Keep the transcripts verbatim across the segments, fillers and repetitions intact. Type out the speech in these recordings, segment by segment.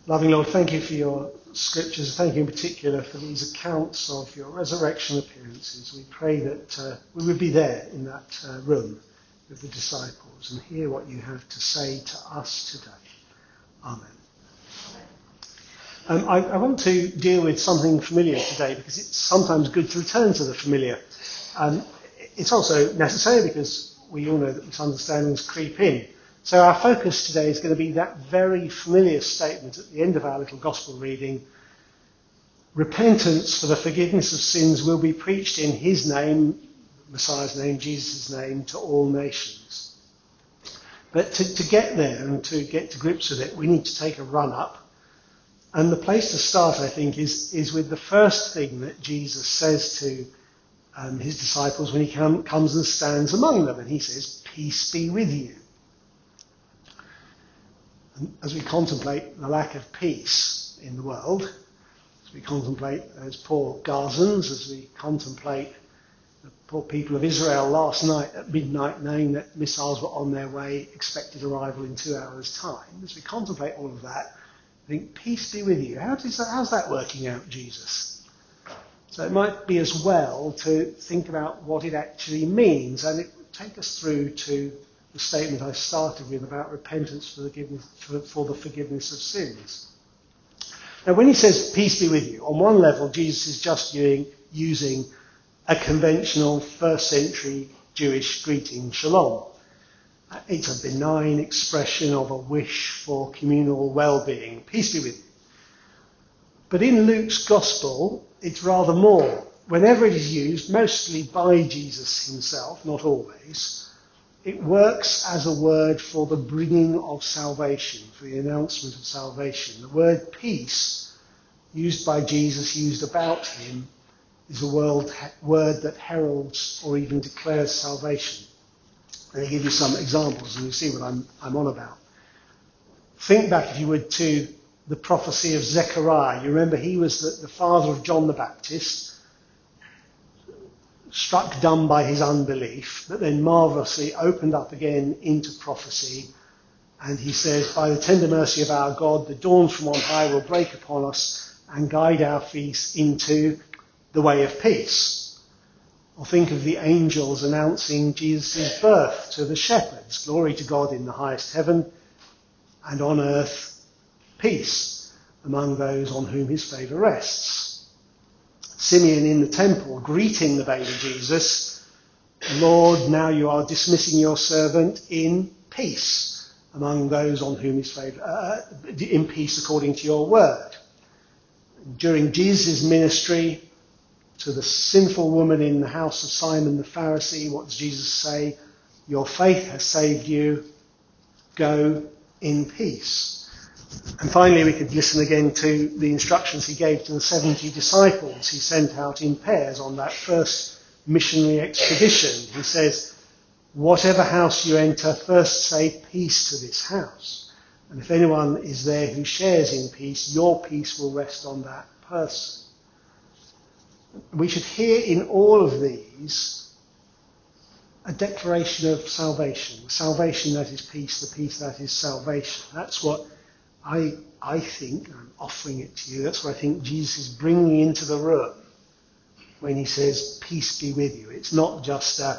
Loving Lord, thank you for your scriptures. Thank you in particular for these accounts of your resurrection appearances. We pray that uh, we would be there in that uh, room with the disciples and hear what you have to say to us today. Amen. Um, I, I want to deal with something familiar today because it's sometimes good to return to the familiar. Um, it's also necessary because we all know that misunderstandings creep in. So our focus today is going to be that very familiar statement at the end of our little gospel reading. Repentance for the forgiveness of sins will be preached in his name, Messiah's name, Jesus' name, to all nations. But to, to get there and to get to grips with it, we need to take a run up. And the place to start, I think, is, is with the first thing that Jesus says to um, his disciples when he come, comes and stands among them. And he says, "Peace be with you." And as we contemplate the lack of peace in the world, as we contemplate those poor Gazans, as we contemplate the poor people of Israel last night at midnight knowing that missiles were on their way, expected arrival in two hours' time, as we contemplate all of that, I think, peace be with you. How does that, how's that working out, Jesus? So it might be as well to think about what it actually means, and it would take us through to the statement I started with about repentance for the, forgiveness, for, for the forgiveness of sins. Now, when he says, "Peace be with you," on one level, Jesus is just using, using a conventional first century Jewish greeting, shalom. It's a benign expression of a wish for communal well-being. Peace be with you. But in Luke's gospel, it's rather more. Whenever it is used, mostly by Jesus himself, not always, it works as a word for the bringing of salvation, for the announcement of salvation. The word peace, used by Jesus, used about him, is a word, word that heralds or even declares salvation. And I'll give you some examples and you'll see what I'm, I'm on about. Think back, if you would, to the prophecy of Zechariah. You remember he was the, the father of John the Baptist, struck dumb by his unbelief, but then marvellously opened up again into prophecy. And he says, "By the tender mercy of our God, the dawn from on high will break upon us and guide our feet into the way of peace." Or think of the angels announcing Jesus' birth to the shepherds. "Glory to God in the highest heaven, and on earth peace among those on whom his favour rests." Simeon in the temple greeting the baby Jesus, "Lord, now you are dismissing your servant in peace among those on whom his favour, uh, in peace according to your word." During Jesus' ministry to the sinful woman in the house of Simon the Pharisee, what does Jesus say? "Your faith has saved you. Go in peace." And finally, we could listen again to the instructions he gave to the seventy disciples he sent out in pairs on that first missionary expedition. He says, "Whatever house you enter, first say peace to this house. And if anyone is there who shares in peace, your peace will rest on that person." We should hear in all of these a declaration of salvation. Salvation that is peace, the peace that is salvation. That's what I, I think, I'm offering it to you, that's what I think Jesus is bringing into the room when he says, "Peace be with you." It's not just a,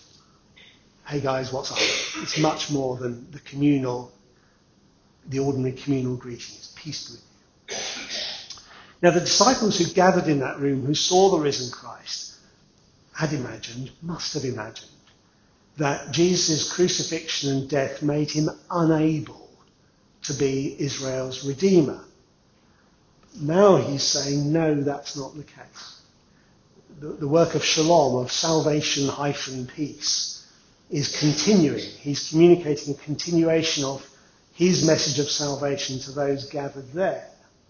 "Hey guys, what's up?" It's much more than the communal, the ordinary communal greeting. It's peace be with you. Now, the disciples who gathered in that room, who saw the risen Christ, had imagined, must have imagined, that Jesus' crucifixion and death made him unable to be Israel's Redeemer. Now he's saying, no, that's not the case. The, the work of shalom, of salvation hyphen peace, is continuing. He's communicating a continuation of his message of salvation to those gathered there.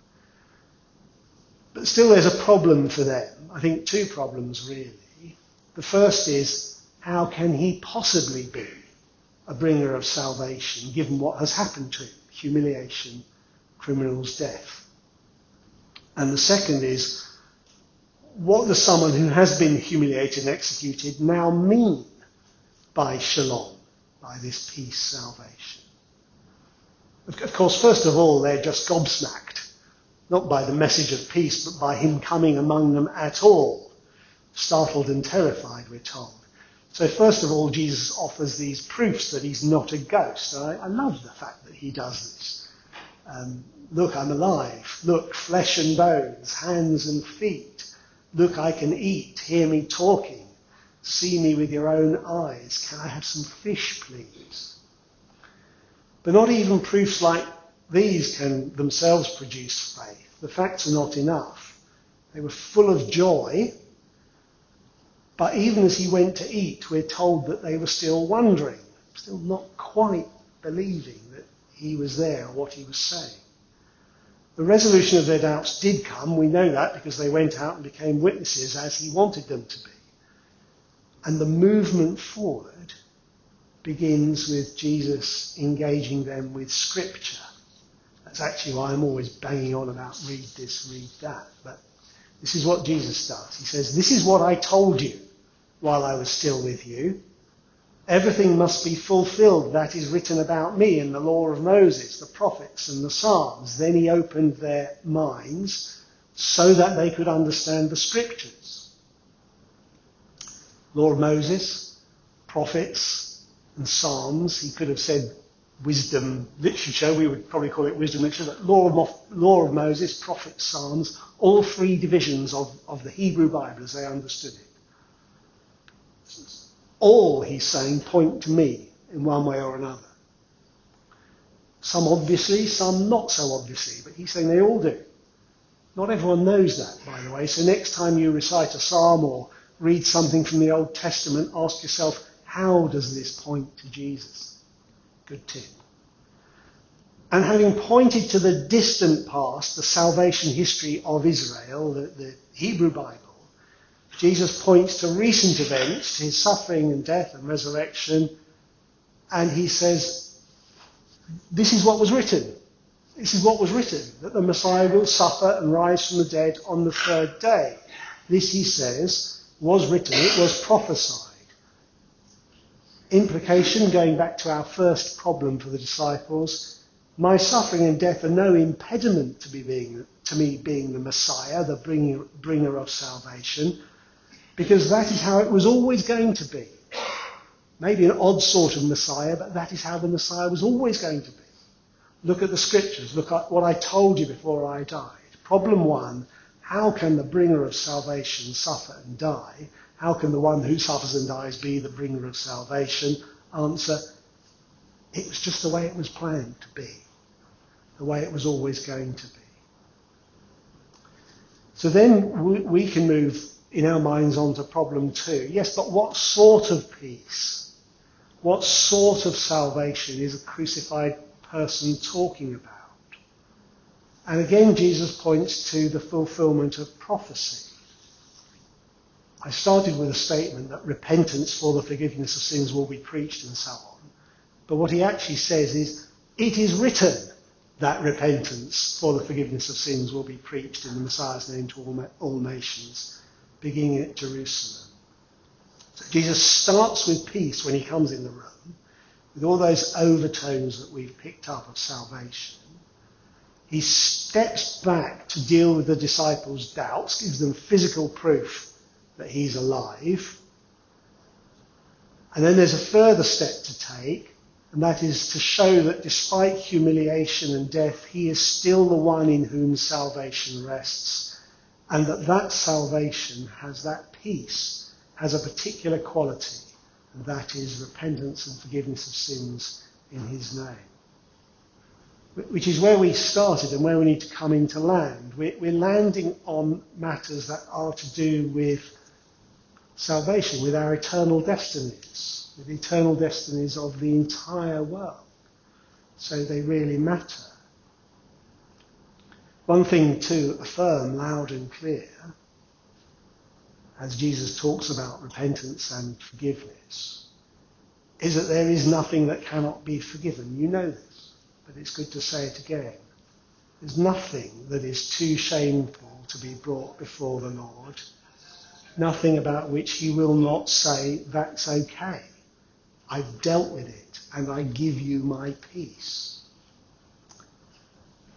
But still there's a problem for them. I think two problems really. The first is, how can he possibly be a bringer of salvation given what has happened to him? Humiliation, criminal's death. And the second is, what does someone who has been humiliated and executed now mean by shalom, by this peace, salvation? Of course, first of all, they're just gobsmacked, not by the message of peace, but by him coming among them at all. Startled and terrified, we're told. So first of all, Jesus offers these proofs that he's not a ghost. And I, I love the fact that he does this. Um, look, I'm alive. Look, flesh and bones, hands and feet. Look, I can eat. Hear me talking. See me with your own eyes. Can I have some fish, please? But not even proofs like these can themselves produce faith. The facts are not enough. They were full of joy. But even as he went to eat, we're told that they were still wondering, still not quite believing that he was there or what he was saying. The resolution of their doubts did come. We know that because they went out and became witnesses as he wanted them to be. And the movement forward begins with Jesus engaging them with Scripture. That's actually why I'm always banging on about read this, read that. But this is what Jesus does. He says, this is what I told you while I was still with you. Everything must be fulfilled that is written about me in the law of Moses, the prophets and the Psalms. Then he opened their minds so that they could understand the Scriptures. Law of Moses, prophets and Psalms. He could have said wisdom literature. We would probably call it wisdom literature. But law of, law of Moses, prophets, Psalms, all three divisions of, of the Hebrew Bible as they understood it. All, he's saying, point to me in one way or another. Some obviously, some not so obviously, but he's saying they all do. Not everyone knows that, by the way, so next time you recite a psalm or read something from the Old Testament, ask yourself, how does this point to Jesus? Good tip. And having pointed to the distant past, the salvation history of Israel, the, the Hebrew Bible, Jesus points to recent events, to his suffering and death and resurrection, and he says, this is what was written. This is what was written, that the Messiah will suffer and rise from the dead on the third day. This, he says, was written, it was prophesied. Implication, going back to our first problem for the disciples, my suffering and death are no impediment to, be being, to me being the Messiah, the bringer, bringer of salvation, because that is how it was always going to be. Maybe an odd sort of Messiah, but that is how the Messiah was always going to be. Look at the Scriptures. Look at what I told you before I died. Problem one, how can the bringer of salvation suffer and die? How can the one who suffers and dies be the bringer of salvation? Answer, it was just the way it was planned to be. The way it was always going to be. So then we, we can move in our minds on to problem two. Yes, but what sort of peace, what sort of salvation is a crucified person talking about? And again, Jesus points to the fulfillment of prophecy. I started with a statement that repentance for the forgiveness of sins will be preached and so on. But what he actually says is, it is written that repentance for the forgiveness of sins will be preached in the Messiah's name to all, all nations, beginning at Jerusalem. So Jesus starts with peace when he comes in the room, with all those overtones that we've picked up of salvation. He steps back to deal with the disciples' doubts, gives them physical proof that he's alive. And then there's a further step to take, and that is to show that despite humiliation and death, he is still the one in whom salvation rests. And that that salvation has that peace, has a particular quality, and that is repentance and forgiveness of sins in his name. Which is where we started and where we need to come into land. We're, we're landing on matters that are to do with salvation, with our eternal destinies, with the eternal destinies of the entire world. So they really matter. One thing to affirm loud and clear, as Jesus talks about repentance and forgiveness, is that there is nothing that cannot be forgiven. You know this, but it's good to say it again. There's nothing that is too shameful to be brought before the Lord. Nothing about which he will not say, that's okay. I've dealt with it and I give you my peace.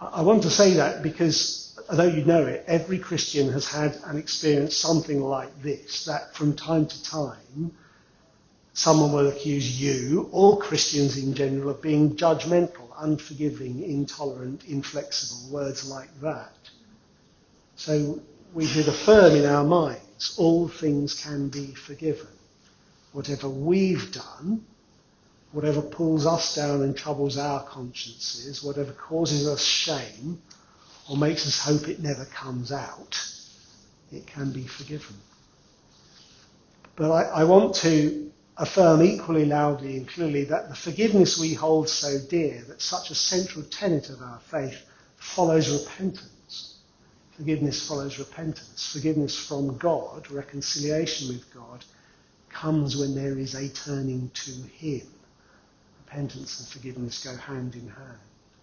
I want to say that because, although you know it, every Christian has had and experienced something like this, that from time to time, someone will accuse you, or Christians in general, of being judgmental, unforgiving, intolerant, inflexible, words like that. So we should affirm in our minds, all things can be forgiven. Whatever we've done, whatever pulls us down and troubles our consciences, whatever causes us shame or makes us hope it never comes out, it can be forgiven. But I, I want to affirm equally loudly and clearly that the forgiveness we hold so dear, that such a central tenet of our faith, follows repentance. Forgiveness follows repentance. Forgiveness from God, reconciliation with God, comes when there is a turning to him. Repentance and forgiveness go hand in hand.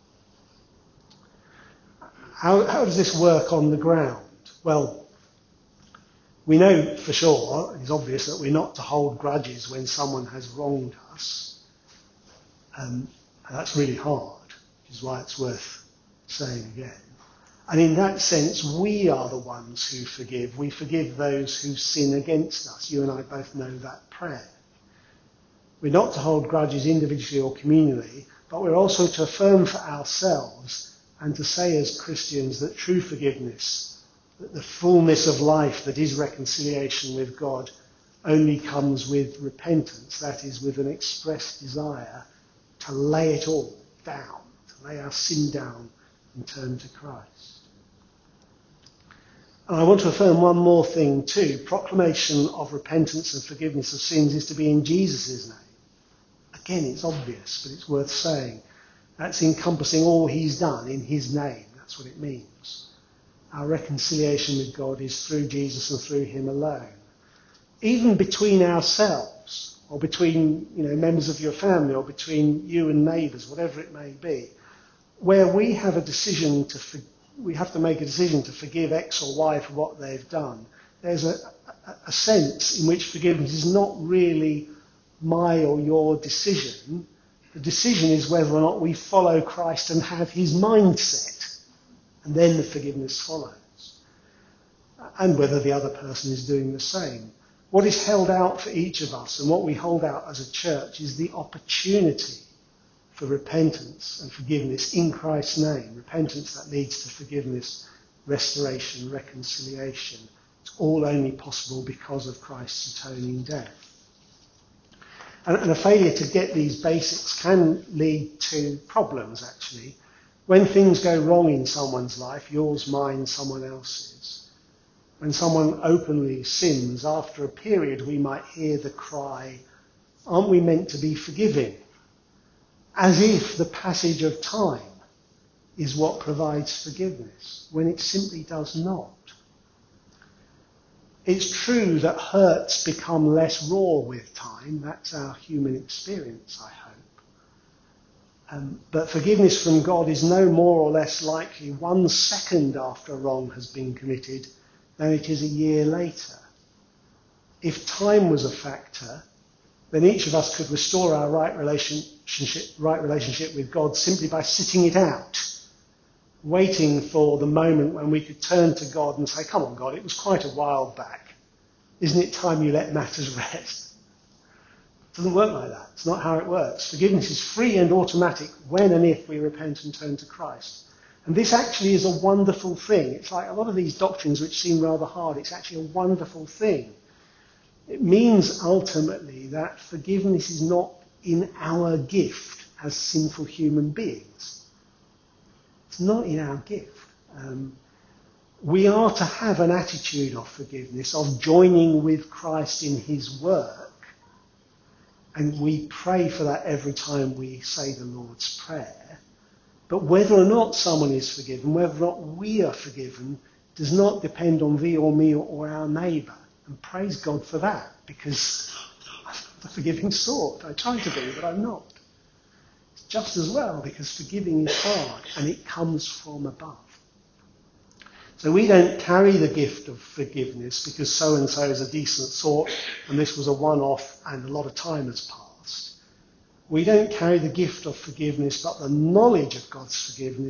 How, how does this work on the ground? Well, we know for sure, it's obvious, that we're not to hold grudges when someone has wronged us. Um, and that's really hard, which is why it's worth saying again. And in that sense, we are the ones who forgive. We forgive those who sin against us. You and I both know that prayer. We're not to hold grudges individually or communally, but we're also to affirm for ourselves and to say as Christians that true forgiveness, that the fullness of life that is reconciliation with God, only comes with repentance, that is, with an expressed desire to lay it all down, to lay our sin down and turn to Christ. And I want to affirm one more thing too. Proclamation of repentance and forgiveness of sins is to be in Jesus' name. Again, it's obvious, but it's worth saying. That's encompassing all he's done in his name. That's what it means. Our reconciliation with God is through Jesus and through him alone. Even between ourselves, or between, you know, members of your family, or between you and neighbours, whatever it may be, where we have a decision to, for, we have to make a decision to forgive X or Y for what they've done. There's a, a, a sense in which forgiveness is not really my or your decision. The decision is whether or not we follow Christ and have his mindset, and then the forgiveness follows. And whether the other person is doing the same. What is held out for each of us, and what we hold out as a church, is the opportunity for repentance and forgiveness in Christ's name. Repentance that leads to forgiveness, restoration, reconciliation. It's all only possible because of Christ's atoning death. And a failure to get these basics can lead to problems, actually. When things go wrong in someone's life, yours, mine, someone else's, when someone openly sins, after a period we might hear the cry, aren't we meant to be forgiving? As if the passage of time is what provides forgiveness, when it simply does not. It's true that hurts become less raw with time. That's our human experience, I hope. Um, but forgiveness from God is no more or less likely one second after a wrong has been committed than it is a year later. If time was a factor, then each of us could restore our right relationship, right relationship with God simply by sitting it out, waiting for the moment when we could turn to God and say, come on, God, it was quite a while back. Isn't it time you let matters rest? It doesn't work like that. It's not how it works. Forgiveness is free and automatic when and if we repent and turn to Christ. And this actually is a wonderful thing. It's like a lot of these doctrines which seem rather hard. It's actually a wonderful thing. It means ultimately that forgiveness is not in our gift as sinful human beings. It's not in our gift. Um, we are to have an attitude of forgiveness, of joining with Christ in his work. And we pray for that every time we say the Lord's Prayer. But whether or not someone is forgiven, whether or not we are forgiven, does not depend on thee or me or our neighbour. And praise God for that, because I'm the forgiving sort. I try to be, but I'm not. It's just as well, because forgiving is hard, and it comes from above. So we don't carry the gift of forgiveness because so-and-so is a decent sort, and this was a one-off, and a lot of time has passed. We don't carry the gift of forgiveness, but the knowledge of God's forgiveness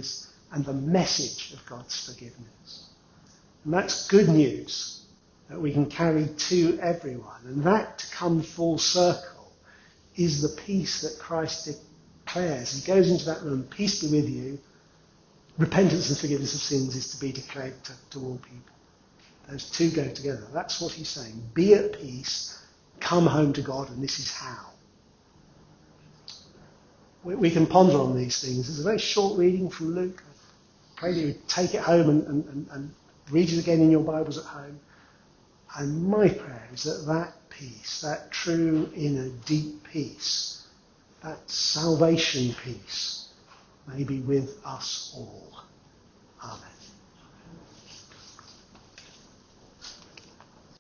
and the message of God's forgiveness. And that's good news that we can carry to everyone. And that, to come full circle, is the peace that Christ declares. He goes into that room, peace be with you. Repentance and forgiveness of sins is to be declared to, to all people. Those two go together. That's what he's saying. Be at peace, come home to God, and this is how. We, we can ponder on these things. It's a very short reading from Luke. I pray that you take it home and, and, and, and read it again in your Bibles at home. And my prayer is that that peace, that true inner deep peace, that salvation peace, may be with us all. Amen.